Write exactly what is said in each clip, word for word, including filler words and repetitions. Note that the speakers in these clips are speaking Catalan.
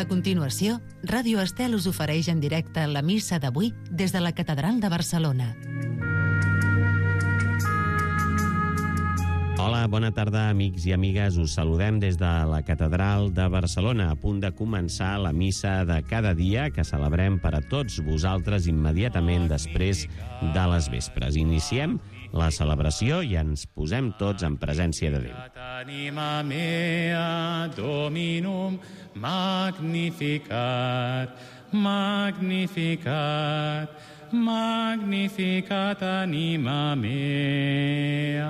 A continuació, Ràdio Estel us ofereix en directe la missa d'avui des de la Catedral de Barcelona. Hola, bona tarda, amics i amigues. Us saludem des de la Catedral de Barcelona, a punt de començar la missa de cada dia que celebrem per a tots vosaltres immediatament després de les vespres. Iniciem la celebració i ens posem tots en presència de Déu. Anima mea Dominum magnificat, magnificat, magnificat anima mea.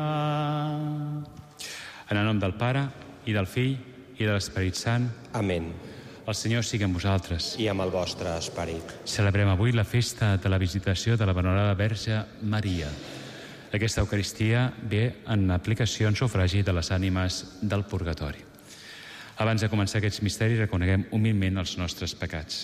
En el nom del Pare, i del Fill, i de l'Esperit Sant. Amén. El Senyor sigui amb vosaltres. I amb el vostre esperit. Celebrem avui la festa de la visitació de la Venerada Verge Maria. Aquesta Eucaristia ve en aplicació en sufragi de les ànimes del purgatori. Abans de començar aquests misteris, reconeguem humilment els nostres pecats.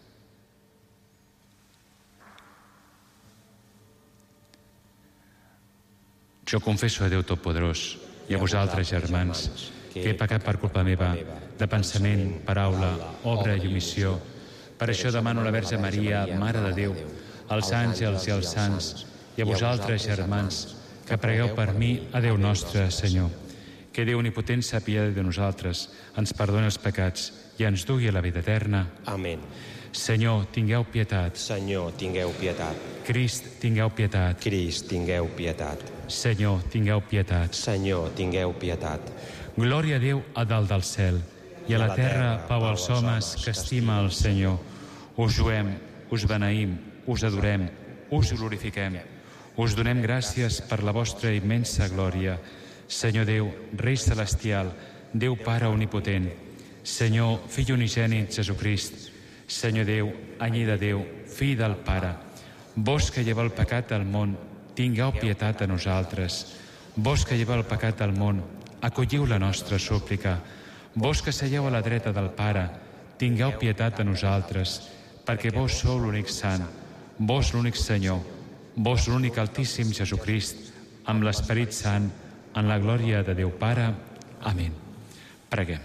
Jo confesso a Déu Totpoderós i a vosaltres, germans, que he pecat per culpa meva, de pensament, paraula, obra i omissió. Per això demano a la Verge Maria, Mare de Déu, als àngels i als sants, i a vosaltres, germans, que pregueu per mi a Déu nostre, Senyor. Que Déu omnipotent s'apiadi de nosaltres, ens perdoni els pecats i ens dugui a la vida eterna. Amén. Senyor, tingueu pietat. Senyor, tingueu pietat. Crist, tingueu pietat. Crist, tingueu pietat. Senyor, tingueu pietat. Senyor, tingueu pietat. Glòria a Déu a dalt del cel i a la terra pau als homes que estima el Senyor. Us juem, us beneïm, us adorem, us glorifiquem. Us donem gràcies per la vostra immensa glòria. Senyor Déu, Rei Celestial, Déu Pare Omnipotent, Senyor, Fill unigènit Jesucrist, Senyor Déu, anyí de Déu, Fill del Pare, vos que lleveu el pecat al món, tingueu pietat a nosaltres. Vos que lleveu el pecat al món, acolliu la nostra súplica. Vos que seieu a la dreta del Pare, tingueu pietat a nosaltres, perquè vos sou l'únic sant, vos l'únic Senyor, vos l'únic Altíssim Jesucrist, amb l'Esperit Sant, en la glòria de Déu Pare. Amén. Preguem.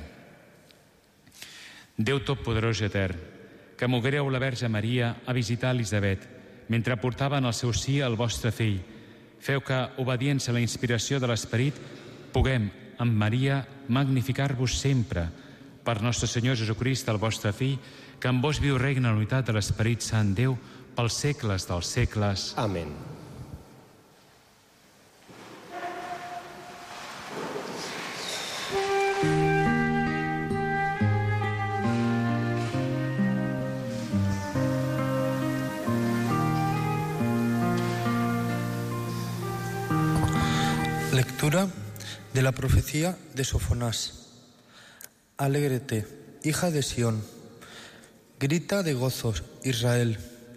Déu Totpoderós i Etern, que moguéreu la Verge Maria a visitar Elisabet mentre portaven al seu si el vostre fill, feu que, obedients a la inspiració de l'Esperit, puguem, amb Maria, magnificar-vos sempre per nostre Senyor Jesucrist, el vostre fill, que amb vos viu regna la unitat de l'Esperit Sant Déu pels segles dels segles. Amén. Lectura de la profecía de Sofonás. Alégrate, hija de Sión, grita de gozos, Israel,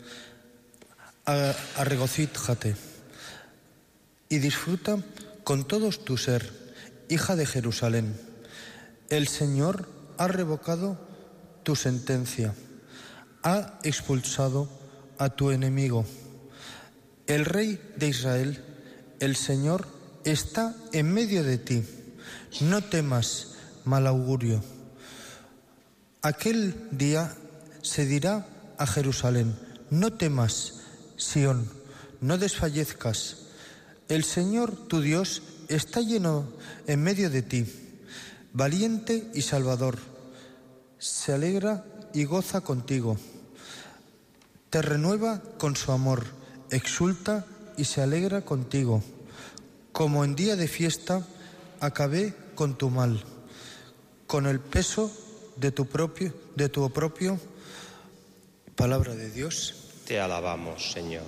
arregocíjate y disfruta con todos tu ser, hija de Jerusalén. El Señor ha revocado tu sentencia, ha expulsado a tu enemigo. El Rey de Israel, el Señor, está en medio de ti. No temas, mal augurio. Aquel día se dirá a Jerusalén: no temas, Sión, no desfallezcas. El Señor, tu Dios, está lleno en medio de ti, valiente y salvador. Se alegra y goza contigo. Te renueva con su amor, exulta y se alegra contigo. Como en día de fiesta, acabé con tu mal, con el peso de tu propio, de tu propio. Palabra de Dios. Te alabamos, Señor.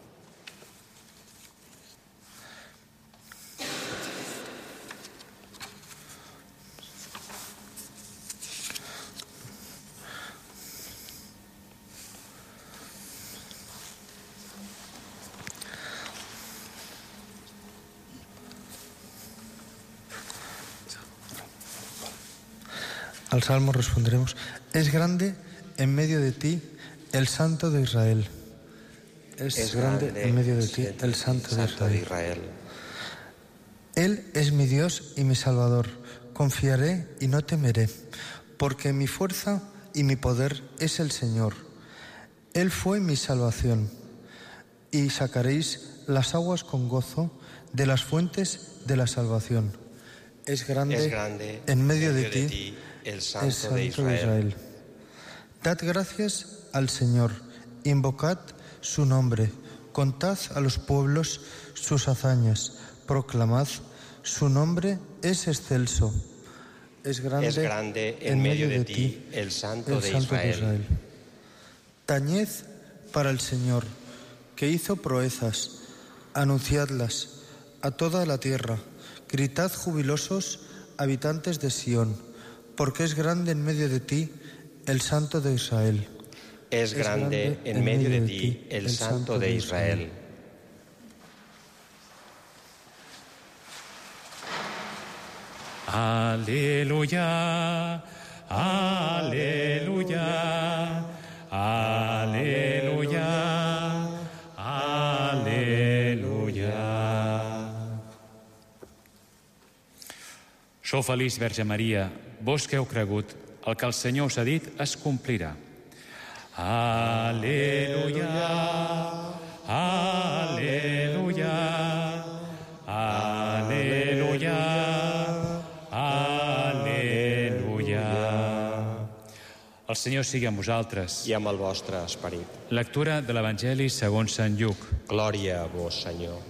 Al Salmo responderemos: es grande en medio de ti el Santo de Israel. Es, es grande, grande en medio de ti el Santo, Santo de, Israel. de Israel. Él es mi Dios y mi Salvador. Confiaré y no temeré, porque mi fuerza y mi poder es el Señor. Él fue mi salvación. Y sacaréis las aguas con gozo de las fuentes de la salvación. Es grande, es grande en medio, medio de, ti, de ti el Santo, el Santo de, Israel. de Israel. Dad gracias al Señor, invocad su nombre, contad a los pueblos sus hazañas, proclamad su nombre es excelso. Es grande, es grande en, en medio de, de ti el Santo, el de, Santo Israel. de Israel. Tañed para el Señor, que hizo proezas, anunciadlas a toda la tierra, gritad jubilosos, habitantes de Sión, porque es grande en medio de ti el Santo de Israel. Es, es grande, grande en medio de ti el, el Santo de Israel. Israel. Aleluya, aleluya, aleluya, aleluya. Sou feliç, Verge Maria, vos que heu cregut, el que el Senyor us ha dit es complirà. Aleluia, aleluia, aleluia, aleluia. El Senyor sigui amb vosaltres. I amb el vostre esperit. Lectura de l'Evangeli segons Sant Lluc. Glòria a vos, Senyor.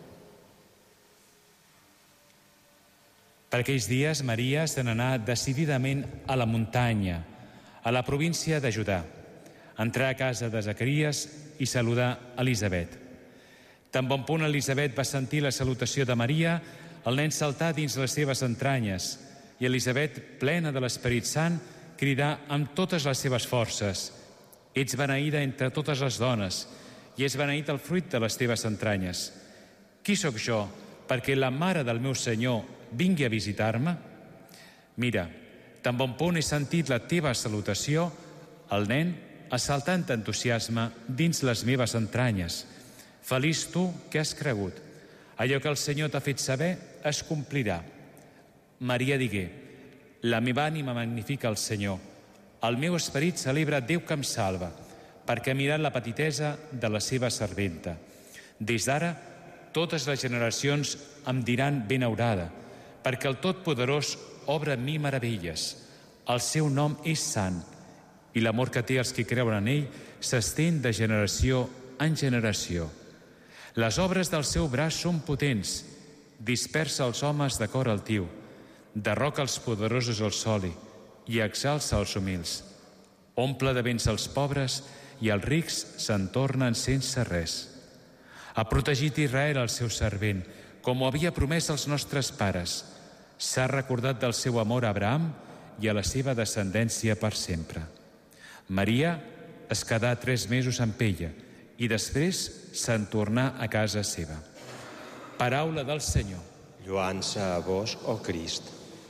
Per aquells dies, Maria se n'anà decididament a la muntanya, a la província de Judà. Entrà a casa de Zacaries i saludà Elisabet. Tan bon punt Elisabet va sentir la salutació de Maria, el nen saltà dins les seves entranyes, i Elisabet, plena de l'Esperit Sant, cridà amb totes les seves forces: «Ets beneïda entre totes les dones, i és beneït el fruit de les teves entranyes. Qui sóc jo perquè la mare del meu Senyor vingui a visitar-me? Mira, tan bon punt he sentit la teva salutació, el nen assaltà amb entusiasme dins les meves entranyes. Feliç tu que has cregut. Allò que el Senyor t'ha fet saber es complirà». Maria digué: «La meva ànima magnifica el Senyor. El meu esperit celebra Déu que em salva, perquè ha mirat la petitesa de la seva serventa. Des d'ara, totes les generacions em diran benaurada, perquè el Totpoderós obra en mi meravelles. El seu nom és sant, i l'amor que té els que creuen en ell s'estén de generació en generació. Les obres del seu braç són potents, dispersa els homes de cor altiu, derroca els poderosos al soli i exalça els humils. Omple de béns els pobres i els rics se'n tornen sense res. Ha protegit Israel el seu servent, com ho havia promès als nostres pares. S'ha recordat del seu amor a Abraham i a la seva descendència per sempre». Maria es quedà tres mesos amb ella i després se'n tornà a casa seva. Paraula del Senyor. Lloança a vos, ó Crist.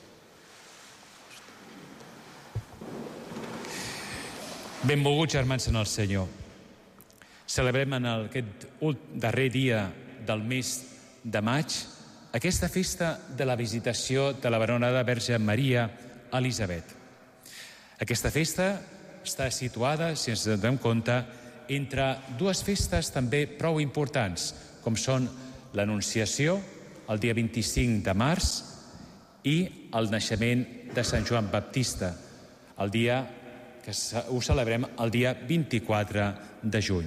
Benvolguts germans en el Senyor. Celebrem en aquest darrer dia del mes de maig aquesta festa de la visitació de la venerada Verge Maria a Elisabet. Aquesta festa està situada, si ens donem compte, entre dues festes també prou importants, com són l'Anunciació, el dia vint-i-cinc de març, i el naixement de Sant Joan Baptista, el dia que ho celebrem el dia vint-i-quatre de juny.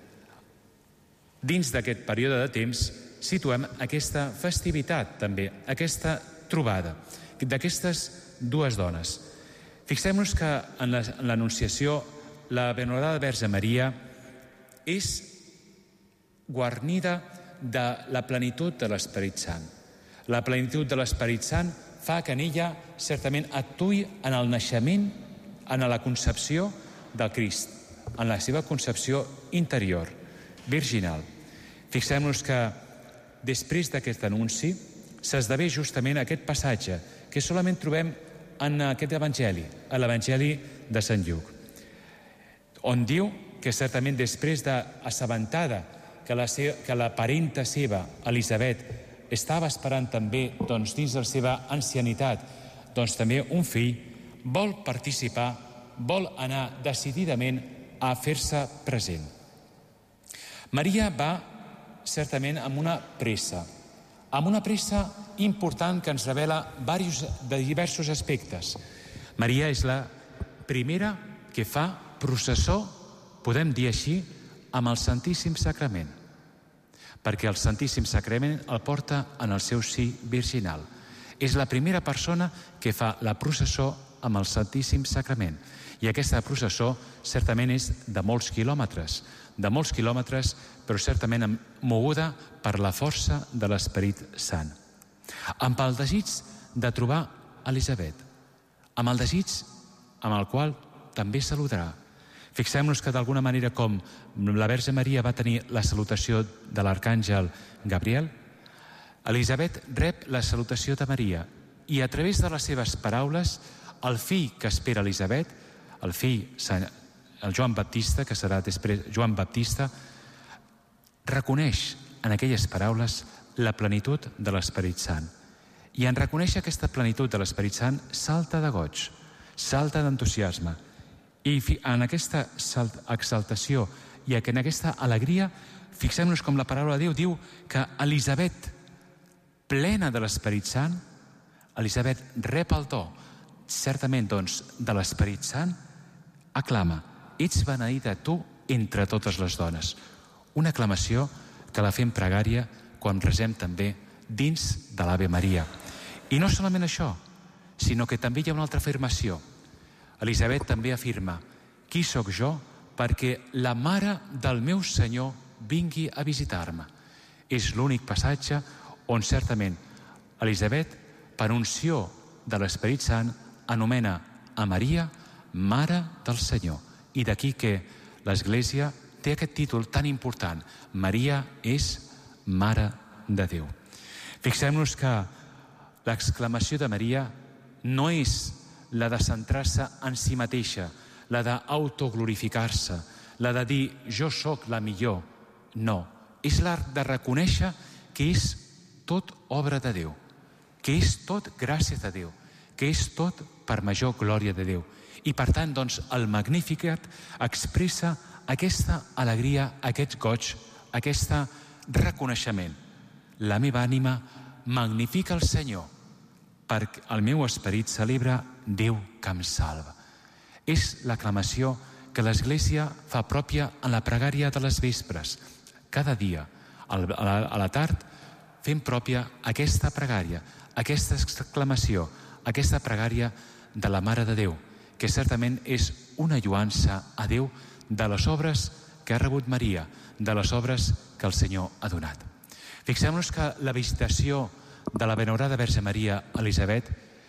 Dins d'aquest període de temps situem aquesta festivitat també, aquesta trobada d'aquestes dues dones. Fixem-nos que en l'Anunciació la venerada Verge Maria és guarnida de la plenitud de l'Esperit Sant. La plenitud de l'Esperit Sant fa que en ella certament actuï en el naixement, en la concepció del Crist, en la seva concepció interior, virginal. Fixem-nos que després d'aquest anunci s'esdevé justament aquest passatge que solament trobem en aquest Evangeli, a l'Evangeli de Sant Lluc, on diu que certament després d'assabentada que la, seva, que la parenta seva, Elisabet, estava esperant també, doncs, dins de la seva ancianitat, doncs també un fill, vol participar vol anar decididament a fer-se present. Maria va certament amb una pressa, amb una pressa important que ens revela de diversos aspectes. Maria és la primera que fa processó, podem dir així, amb el Santíssim Sacrament, perquè el Santíssim Sacrament el porta en el seu si virginal. És la primera persona que fa la processó amb el Santíssim Sacrament. I aquesta processó certament és de molts quilòmetres, de molts quilòmetres, però certament moguda per la força de l'Esperit Sant. Amb el desig de trobar Elisabet, amb el desig amb el qual també saludarà. Fixem-nos que d'alguna manera com la Verge Maria va tenir la salutació de l'arcàngel Gabriel, Elisabet rep la salutació de Maria i a través de les seves paraules el fill que espera Elisabet, el fill, el Joan Baptista, que serà després Joan Baptista, reconeix en aquelles paraules la plenitud de l'Esperit Sant. I en reconèixer aquesta plenitud de l'Esperit Sant salta de goig, salta d'entusiasme. I en aquesta exaltació i en aquesta alegria, fixem-nos com la paraula de Déu diu que Elisabet, plena de l'Esperit Sant, Elisabet rep el do, certament, doncs, de l'Esperit Sant, aclama, ets beneïda tu entre totes les dones. Una aclamació que la fem pregària quan resem també dins de l'Ave Maria. I no solament això, sinó que també hi ha una altra afirmació. Elisabet també afirma, qui sóc jo perquè la mare del meu Senyor vingui a visitar-me. És l'únic passatge on certament Elisabet, per unció de l'Esperit Sant, anomena a Maria Mare del Senyor. I d'aquí que l'Església té aquest títol tan important. Maria és Mare de Déu. Fixem-nos que l'exclamació de Maria no és la de centrar-se en si mateixa, la d'autoglorificar-se, la de dir jo sóc la millor. No, és l'art de reconèixer que és tot obra de Déu, que és tot gràcia de Déu, que és tot per major glòria de Déu. I per tant, doncs, el Magnificat expressa aquesta alegria, aquest goig, aquest reconeixement. La meva ànima magnifica el Senyor, perquè el meu esperit celebra Déu que em salva. És l'aclamació que l'Església fa pròpia en la pregària de les vespres. Cada dia, a la tard, fem pròpia aquesta pregària, aquesta exclamació, aquesta pregària de la Mare de Déu, que certament és una lloança a Déu de les obres que ha rebut Maria, de les obres que el Senyor ha donat. Fixem-nos que la visitació de la venerada Verge Maria a Elisabet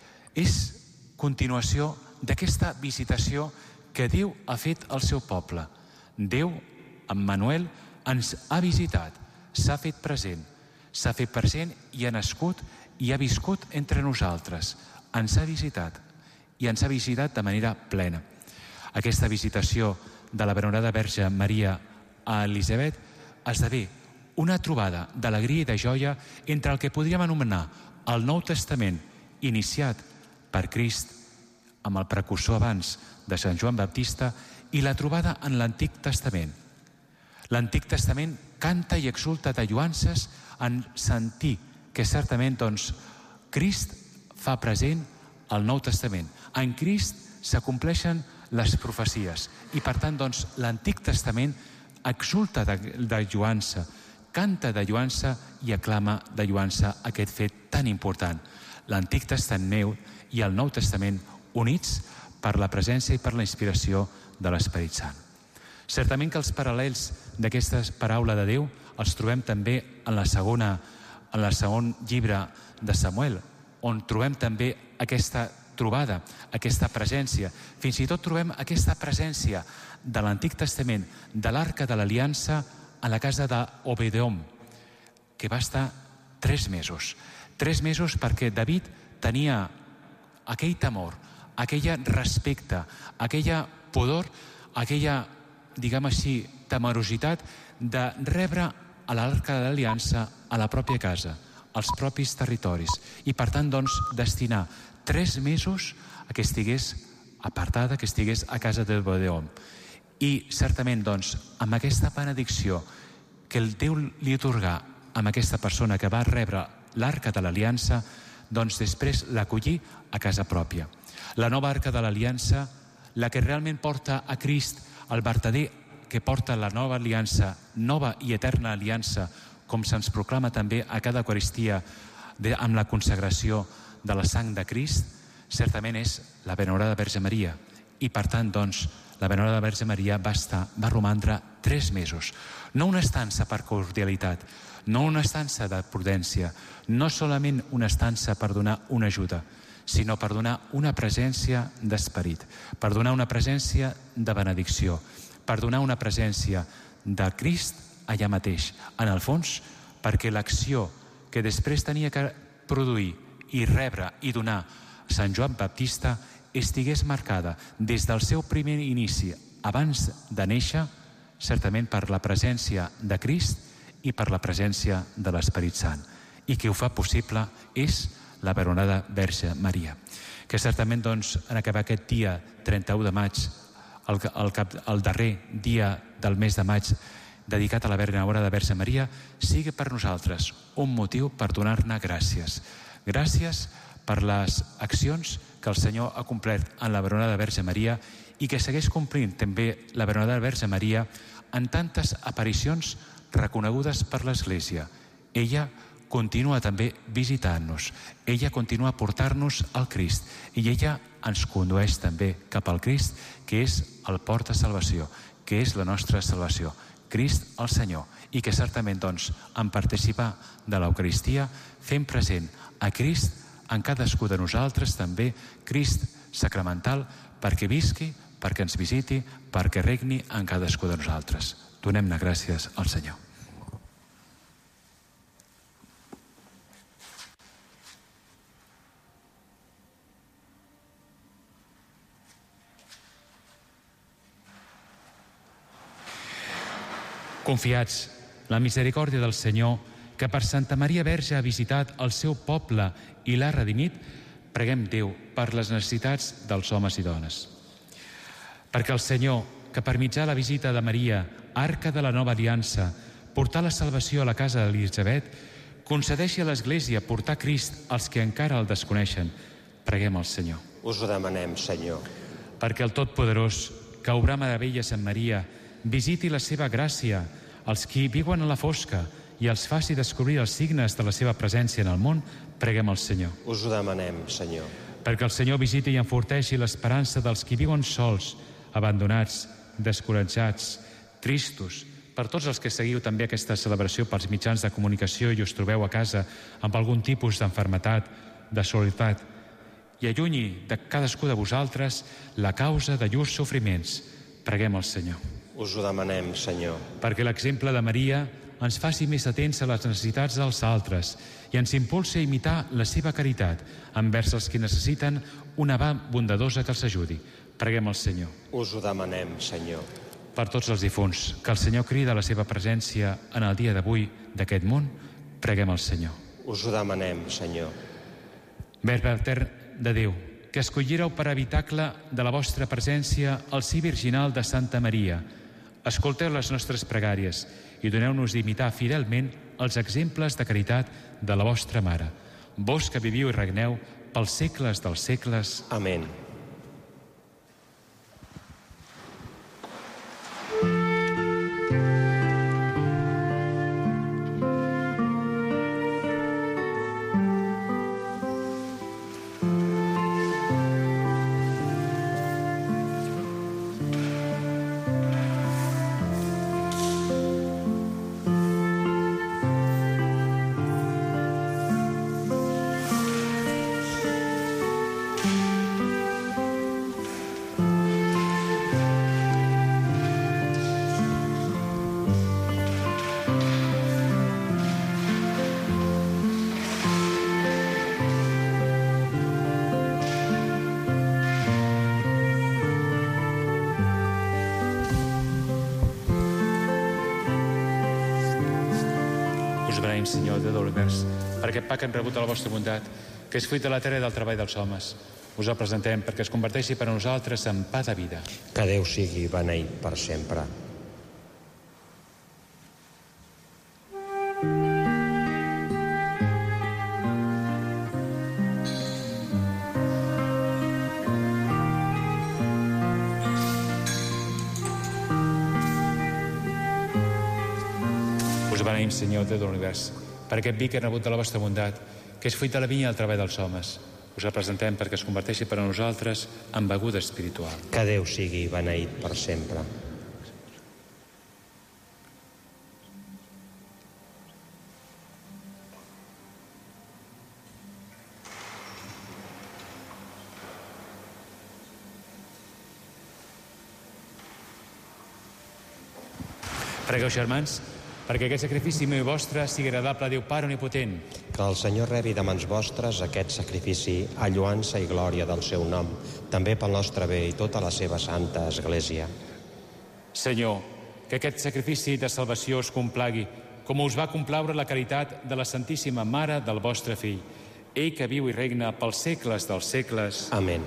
és continuació d'aquesta visitació que Déu ha fet al seu poble. Déu, Emmanuel, ens ha visitat, s'ha fet present, s'ha fet present i ha nascut i ha viscut entre nosaltres. Ens ha visitat i ens ha visitat de manera plena. Aquesta visitació de la venerada Verge Maria a Elisabet esdevé una trobada d'alegria i de joia entre el que podríem anomenar el Nou Testament iniciat per Crist amb el precursor abans de Sant Joan Baptista i la trobada en l'Antic Testament. L'Antic Testament canta i exulta de lloances en sentir que certament, doncs, Crist fa present el Nou Testament. En Crist s'acompleixen les profecies i, per tant, doncs, l'Antic Testament exulta de, de lloança, canta de lloança i aclama de lloança aquest fet tan important. L'Antic Testament i el Nou Testament units per la presència i per la inspiració de l'Esperit Sant. Certament que els paral·lels d'aquesta paraula de Déu els trobem també en la segona, en el segon llibre de Samuel, on trobem també aquesta trobada, aquesta presència. Fins i tot trobem aquesta presència de l'Antic Testament, de l'Arca de l'Aliança, a la casa d'Obededom, que va estar tres mesos. Tres mesos perquè David tenia aquell temor, aquell respecte, aquella pudor, aquella, diguem així, temerositat de rebre a l'Arca de l'Aliança a la pròpia casa, als propis territoris. I per tant, doncs, destinar tres mesos a que estigués apartada, que estigués a casa del Déu. I certament, doncs, amb aquesta benedicció que el Déu li atorgà amb aquesta persona que va rebre l'arca de l'aliança, doncs després l'acollí a casa pròpia. La nova arca de l'aliança, la que realment porta a Crist, el vertader que porta la nova aliança, nova i eterna aliança, com se'ns proclama també a cada Eucaristia de, amb la consagració de la sang de Crist, certament és la Venerada Verge Maria. I per tant, doncs, la Venerada Verge Maria va estar, va romandre tres mesos. No una estança per cordialitat, no una estança de prudència, no solament una estança per donar una ajuda, sinó per donar una presència d'esperit, per donar una presència de benedicció, per donar una presència de Crist allà mateix, en el fons, perquè l'acció que després tenia que produir i rebre i donar Sant Joan Baptista estigués marcada des del seu primer inici, abans de néixer, certament per la presència de Crist i per la presència de l'Esperit Sant. I qui ho fa possible és la Venerada Verge Maria, que certament, doncs, en acabar aquest dia trenta-u de maig, el, el, cap, el darrer dia del mes de maig, dedicat a la Venerada Verge Maria, sigui per nosaltres un motiu per donar-ne gràcies. Gràcies per les accions que el Senyor ha complert en la Venerada Verge Maria i que segueix complint també la Venerada Verge Maria en tantes aparicions reconegudes per l'Església. Ella continua també visitant-nos, ella continua a portar-nos al Crist i ella ens condueix també cap al Crist, que és el port de salvació, que és la nostra salvació, Crist el Senyor, i que certament, doncs, en participar de l'Eucaristia fem present a Crist en cadascú de nosaltres, també Crist sacramental, perquè visqui, perquè ens visiti, perquè regni en cadascú de nosaltres. Donem-ne gràcies al Senyor. Confiats la misericòrdia del Senyor, que per Santa Maria Verge ha visitat el seu poble i l'ha redimit, preguem Déu per les necessitats dels homes i dones. Perquè el Senyor, que per mitjà la visita de Maria, arca de la nova aliança, portar la salvació a la casa d'Elisabet, concedeixi a l'Església portar Crist als que encara el desconeixen. Preguem al Senyor. Us ho demanem, Senyor. Perquè el Totpoderós, que obrà meravelles en Maria, visiti la seva gràcia als qui viuen a la fosca i els faci descobrir els signes de la seva presència en el món, preguem al Senyor. Us ho demanem, Senyor. Perquè el Senyor visiti i enforteixi l'esperança dels qui viuen sols, abandonats, descoratjats, tristos. Per tots els que seguiu també aquesta celebració pels mitjans de comunicació i us trobeu a casa amb algun tipus d'enfermetat, de soledat, i allunyi de cadascú de vosaltres la causa de llurs sofriments, preguem al Senyor. Us ho demanem, Senyor. Perquè l'exemple de Maria ens faci més atents a les necessitats dels altres i ens impulsi a imitar la seva caritat envers els que necessiten una mà bondadosa que els ajudi. Preguem al Senyor. Us ho demanem, Senyor. Per tots els difunts, que el Senyor crida la seva presència en el dia d'avui d'aquest món, preguem al Senyor. Us ho demanem, Senyor. Verbe etern de Déu, que escollíreu per habitacle de la vostra presència el si virginal de Santa Maria, escolteu les nostres pregàries i doneu-nos d'imitar fidelment els exemples de caritat de la vostra Mare. Vós que viviu i regneu pels segles dels segles. Amén. Senyor, Déu de l'univers, per aquest pa que hem rebut a la vostra bondat, que és fruit de la terra i del treball dels homes. us el presentem perquè es converteixi per a nosaltres en pa de vida. Que Déu sigui beneït per sempre. Us beneïm, Senyor, Déu de l'univers, per aquest vi que he rebut de la vostra bondat, que és fruit de la vinya i el treball dels homes. Us el presentem perquè es converteixi per a nosaltres en beguda espiritual. Que Déu sigui beneït per sempre. Pregueu, germans, perquè aquest sacrifici meu i vostre sigui agradable a Déu Pare Omnipotent. Que el Senyor rebi de mans vostres aquest sacrifici a lloança i glòria del seu nom, també pel nostre bé i tota la seva santa Església. Senyor, que aquest sacrifici de salvació us complagui, com us va complaure la caritat de la Santíssima Mare del vostre Fill, ell que viu i regna pels segles dels segles. Amén.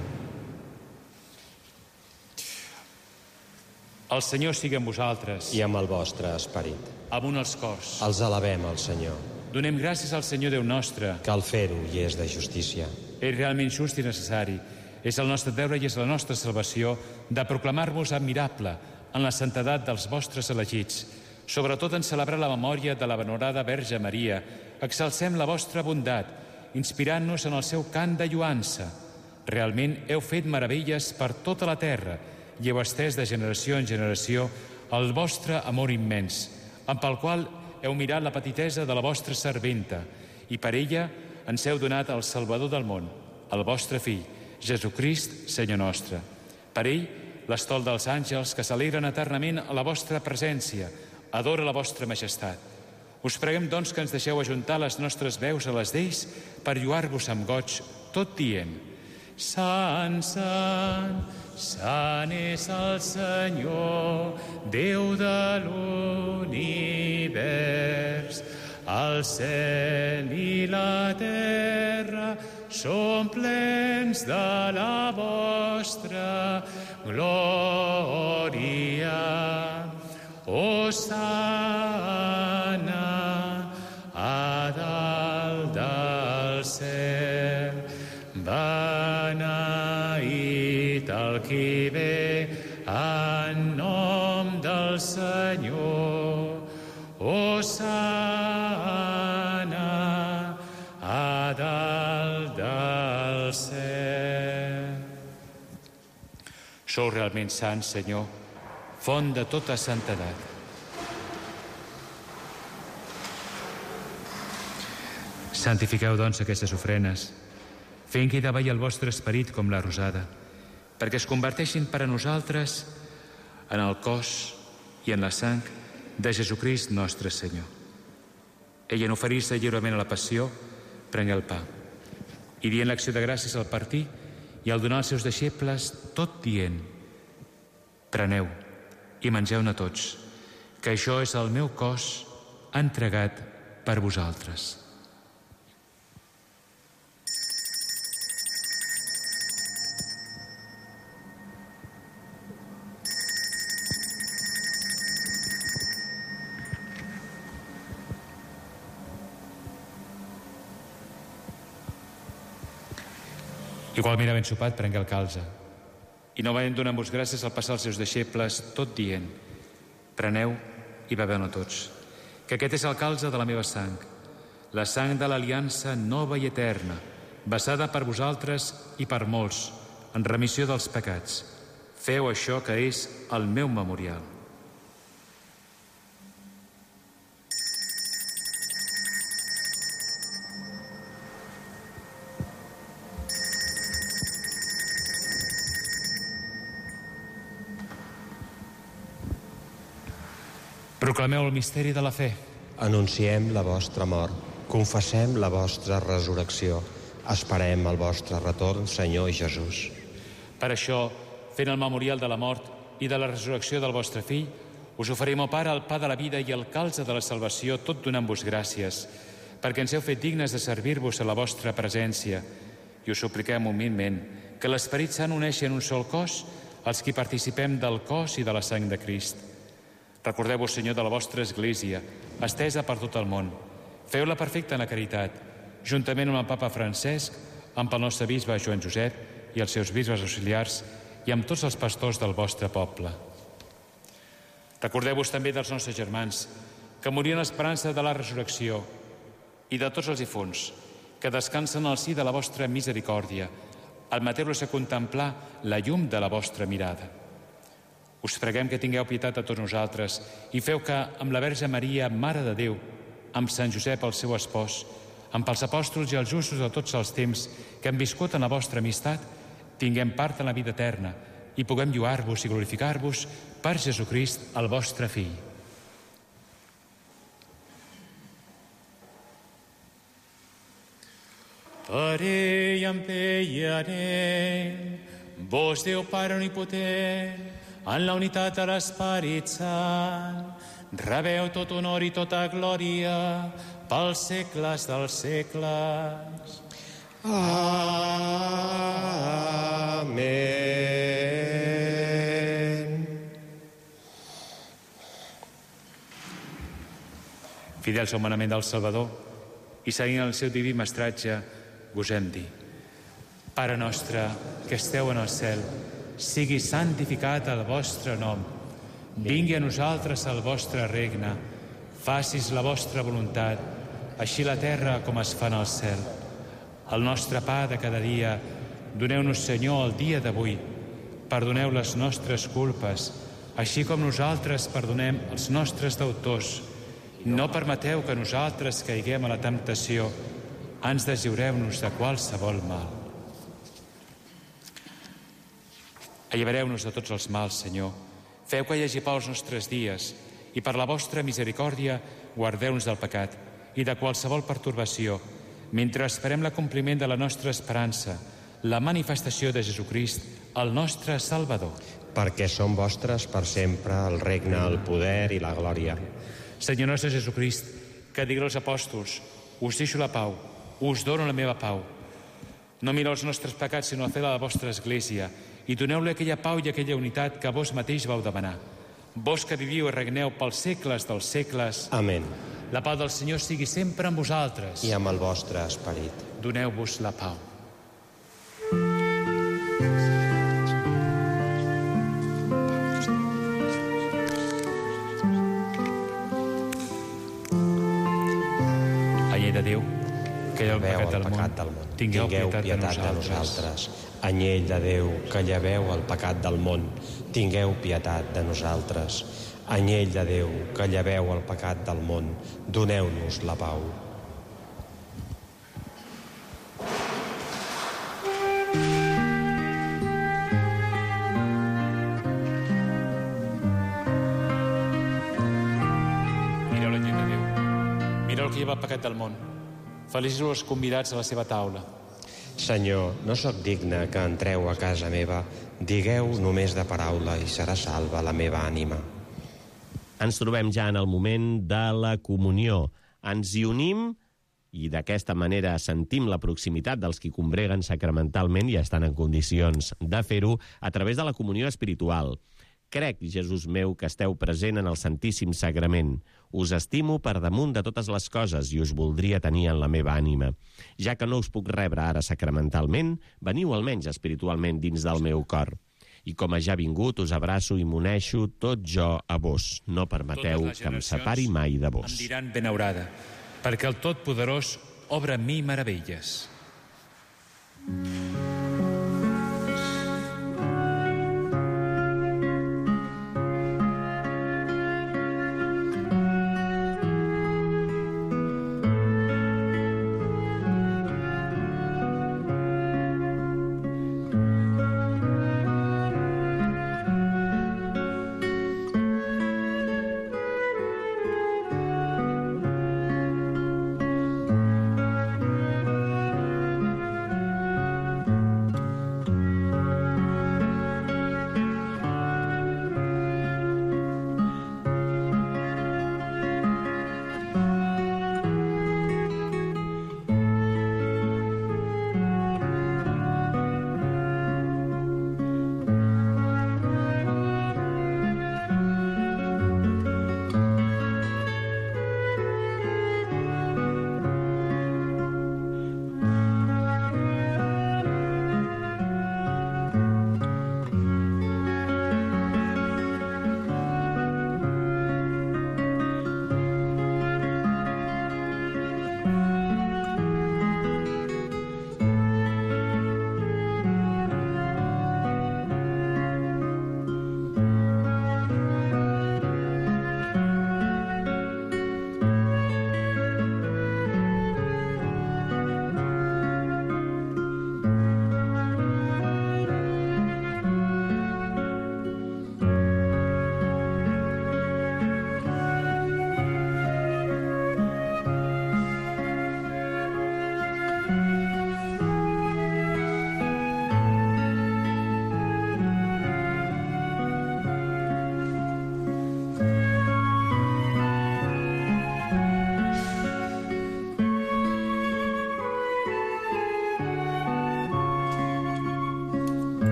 El Senyor sigui amb vosaltres. I amb el vostre esperit. Amunt els cors. Els alabem al Senyor. Donem gràcies al Senyor Déu nostre. Cal fer-ho i és de justícia. És realment just i necessari. És el nostre deure i és la nostra salvació de proclamar-vos admirable en la santedat dels vostres elegits. Sobretot en celebrar la memòria de la venerada Verge Maria, exalcem la vostra bondat, inspirant-nos en el seu cant de lloança. Realment heu fet meravelles per tota la terra i heu estès de generació en generació el vostre amor immens, amb el qual heu mirat la petitesa de la vostra serventa, i per ella ens heu donat el Salvador del món, el vostre Fill, Jesucrist, Senyor nostre. Per ell, l'estol dels àngels que s'alegren eternament a la vostra presència, adora la vostra majestat. Us preguem, doncs, que ens deixeu ajuntar les nostres veus a les d'ells per lluar-vos amb goig, tot dient: Sant, sant, sant és el Senyor, Déu de l'univers. El cel i la terra són plens de la vostra glòria. Hosana a dalt del cel. Beneït el qui ve en nom del Senyor. Hosana a dalt del cel. Sou realment sant, Senyor, font de tota santedat. Santifiqueu, doncs, aquestes ofrenes, fent que hi davalli el vostre esperit com la rosada, perquè es converteixin per a nosaltres en el cos i en la sang de Jesucrist nostre Senyor. Ell, en oferir-se lliurement a la passió, prengué el pa, i dient l'acció de gràcies al partir i al donar als seus deixebles, tot dient: preneu i mengeu-ne tots, que això és el meu cos entregat per vosaltres. Igualment, havent sopat, prengué el calze, i novament donant-vos gràcies al passar als seus deixebles, tot dient: preneu i beveu-ne tots, que aquest és el calze de la meva sang, la sang de l'aliança nova i eterna, vessada per vosaltres i per molts, en remissió dels pecats. Feu això, que és el meu memorial. Proclameu el misteri de la fe. Anunciem la vostra mort, confessem la vostra resurrecció, esperem el vostre retorn, Senyor Jesús. Per això, fent el memorial de la mort i de la resurrecció del vostre Fill, us oferim, ó Pare, el pa de la vida i el calze de la salvació, tot donant-vos gràcies, perquè ens heu fet dignes de servir-vos a la vostra presència, i us supliquem humilment que l'Esperit Sant uneixi en un sol cos els qui participem del cos i de la sang de Crist. Recordeu-vos, Senyor, de la vostra Església, estesa per tot el món. Feu-la perfecta en la caritat, juntament amb el papa Francesc, amb el nostre bisbe Joan Josep i els seus bisbes auxiliars i amb tots els pastors del vostre poble. Recordeu-vos també dels nostres germans que morien a l'esperança de la resurrecció i de tots els difunts que descansen al si de la vostra misericòrdia, admeteu-los a contemplar la llum de la vostra mirada. Us preguem que tingueu pietat de tots nosaltres i feu que, amb la Verge Maria, Mare de Déu, amb Sant Josep, el seu espòs, amb els apòstols i els justos de tots els temps que han viscut en la vostra amistat, tinguem part en la vida eterna i puguem lluar-vos i glorificar-vos per Jesucrist, el vostre Fill. Per ell empenyarem, vos Déu Pare omnipotent, en la unitat de l'Esperit Sant, rebeu tot honor i tota glòria pels segles dels segles. Amén. Fidels al manament del Salvador i seguint el seu diví mestratge, gosem dir: Pare nostre, que esteu en el cel, sigui santificat el vostre nom. Vingui a nosaltres el vostre regne. Facis la vostra voluntat, així la terra com es fa en el cel. El nostre pa de cada dia, doneu-nos, Senyor, el dia d'avui. Perdoneu les nostres culpes, així com nosaltres perdonem els nostres deutors. No permeteu que nosaltres caiguem a la temptació, ans deslliureu-nos de qualsevol mal. Allibereu-nos de tots els mals, Senyor. Feu que hi hagi pau als nostres dies i per la vostra misericòrdia guardeu-nos del pecat i de qualsevol pertorbació, mentre esperem l'acompliment de la nostra esperança, la manifestació de Jesucrist, el nostre Salvador. Perquè són vostres per sempre el regne, el poder i la glòria. Senyor nostre Jesucrist, que digueu als apòstols: us deixo la pau, us dono la meva pau. No mireu els nostres pecats, sinó a fer la vostra Església, i doneu-li aquella pau i aquella unitat que vos mateix vau demanar. Vos que viviu i regneu pels segles dels segles. Amén. La pau del Senyor sigui sempre amb vosaltres. I amb el vostre esperit. Doneu-vos la pau. Anyell de Déu, que lleveu el pecat del món, tingueu pietat de nosaltres. Anyell de Déu, que lleveu el pecat del món, tingueu pietat de nosaltres. Anyell de Déu, que lleveu el pecat del món, doneu-nos la pau. Mireu l'anyell de Déu, mireu el que lleva el pecat del món. Feliços els convidats a la seva taula. Senyor, no sóc digne que entreu a casa meva. Digueu només de paraula i serà salva la meva ànima. Ens trobem ja en el moment de la comunió. Ens hi unim i d'aquesta manera sentim la proximitat dels qui combreguen sacramentalment i estan en condicions de fer-ho a través de la comunió espiritual. Crec, Jesús meu, que esteu present en el Santíssim Sagrament. Us estimo per damunt de totes les coses i us voldria tenir en la meva ànima. Ja que no us puc rebre ara sacramentalment, veniu almenys espiritualment dins del meu cor. I com a ja vingut, us abraço i m'uneixo tot jo a vos. No permeteu que em separi mai de vos. Em diran benaurada, perquè el Totpoderós obra en mi meravelles.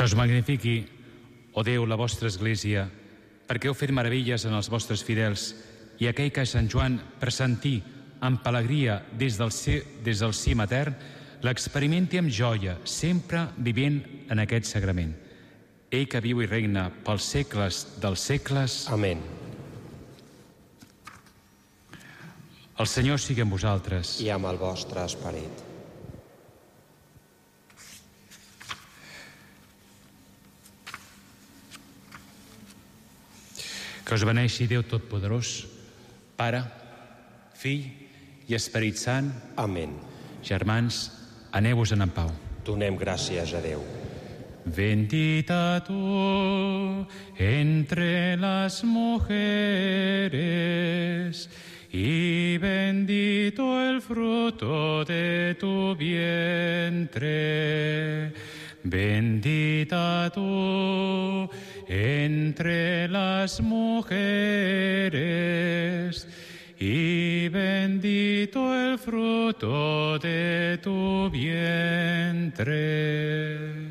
Que us magnifiqui, ó Déu, la vostra Església, perquè heu fet meravelles en els vostres fidels, i aquell que Sant Joan presentí amb alegria des del, des del cim etern, l'experimenti amb joia, sempre vivint en aquest sagrament. Ell que viu i regna pels segles dels segles. Amén. El Senyor sigui amb vosaltres. I amb el vostre esperit. Que us beneixi Déu Totpoderós, Pare, Fill i Esperit Sant. Amén. Germans, aneu-vos en pau. Donem gràcies a Déu. Bendita tú entre las mujeres y bendito el fruto de tu vientre. Bendita tú entre las mujeres y bendito el fruto de tu vientre.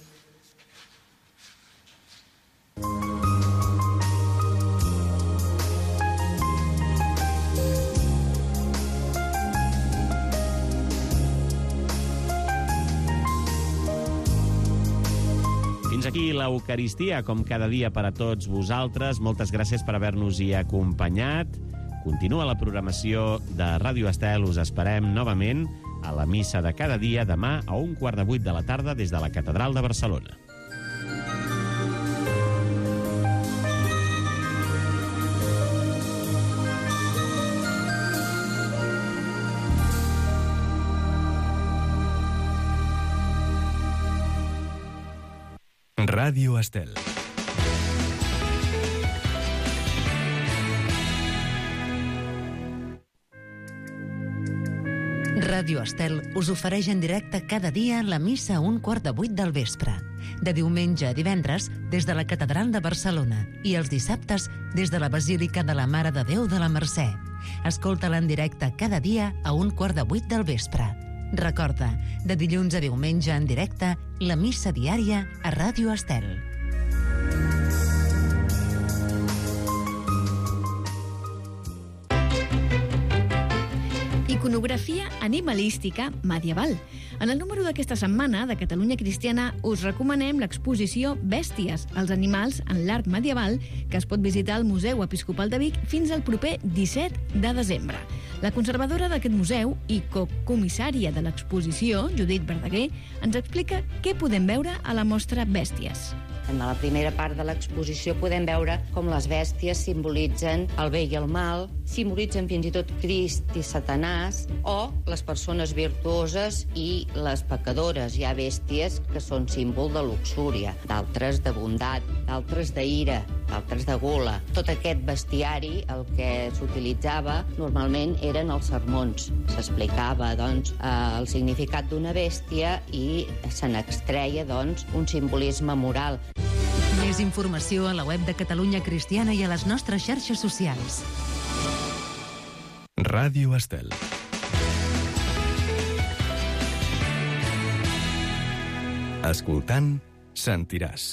Fins aquí l'Eucaristia, com cada dia per a tots vosaltres. Moltes gràcies per haver-nos-hi acompanyat. Continua la programació de Ràdio Estel. Us esperem novament a la missa de cada dia demà a un quart de vuit de la tarda des de la Catedral de Barcelona. Ràdio Estel. Ràdio Estel us ofereix en directe cada dia la missa a un quart de vuit del vespre. De diumenge a divendres des de la Catedral de Barcelona i els dissabtes des de la Basílica de la Mare de Déu de la Mercè. Escolta-la en directe cada dia a un quart de vuit del vespre. Recorda, de dilluns a diumenge en directe, la missa diària a Ràdio Estel. Iconografia animalística medieval. En el número d'aquesta setmana de Catalunya Cristiana us recomanem l'exposició Bèsties, els animals en l'art medieval, que es pot visitar al Museu Episcopal de Vic fins al proper disset de desembre. La conservadora d'aquest museu i cocomissària de l'exposició, Judit Verdaguer, ens explica què podem veure a la mostra Bèsties. En la primera part de l'exposició podem veure com les bèsties simbolitzen el bé i el mal, simbolitzen fins i tot Crist i Satanàs, o les persones virtuoses i les pecadores. Hi ha bèsties que són símbol de luxúria, d'altres de bondat, d'altres d'ira, d'altres de gula. Tot aquest bestiari, el que s'utilitzava normalment eren els sermons. S'explicava, doncs, el significat d'una bèstia i se n'extreia, doncs, un simbolisme moral. Més informació a la web de Catalunya Cristiana i a les nostres xarxes socials. Ràdio Estel. Escoltant, sentiràs.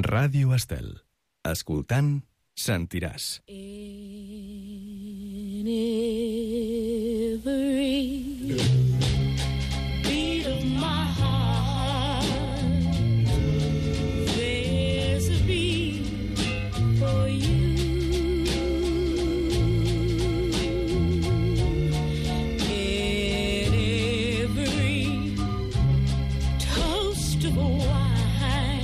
Ràdio Estel. Escoltant, sentiràs. In every beat of my heart, there's a beat for you. In every toast of wine,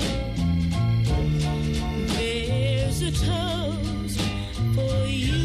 there's a toast for you.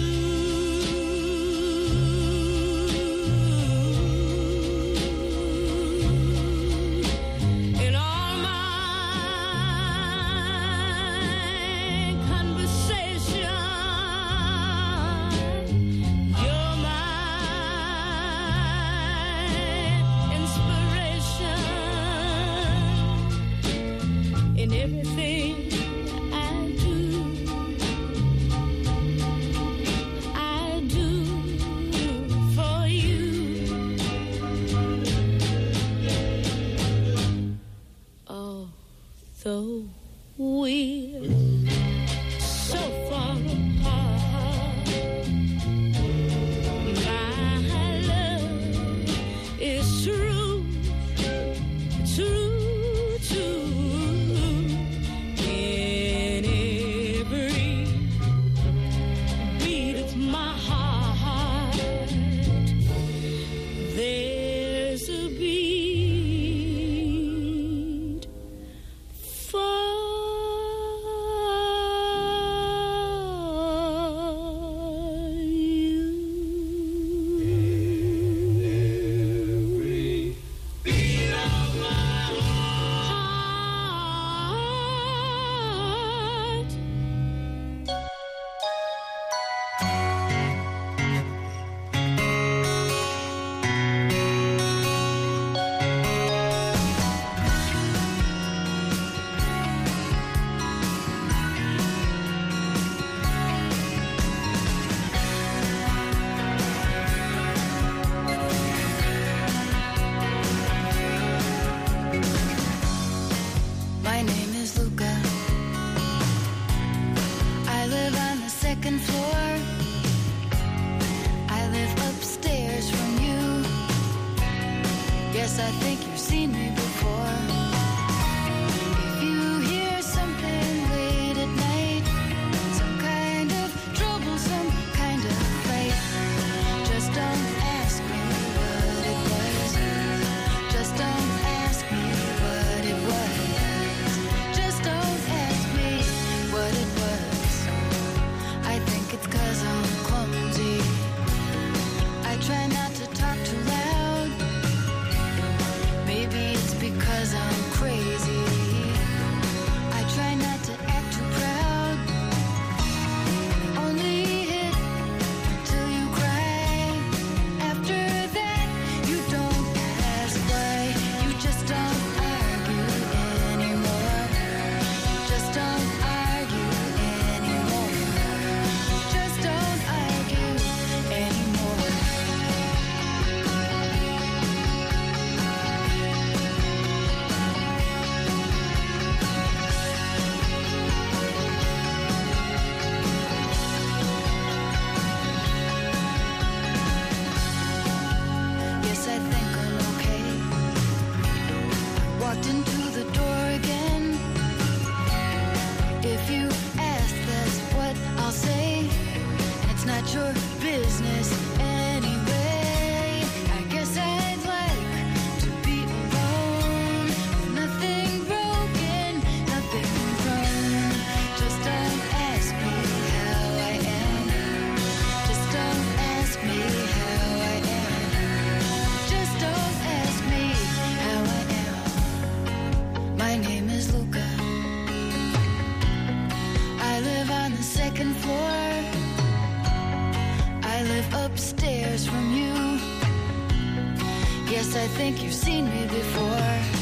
Though we're so far apart, my love is true, true, true. In every beat of my heart, there's a beat Upstairs from you. Yes, I think you've seen me before.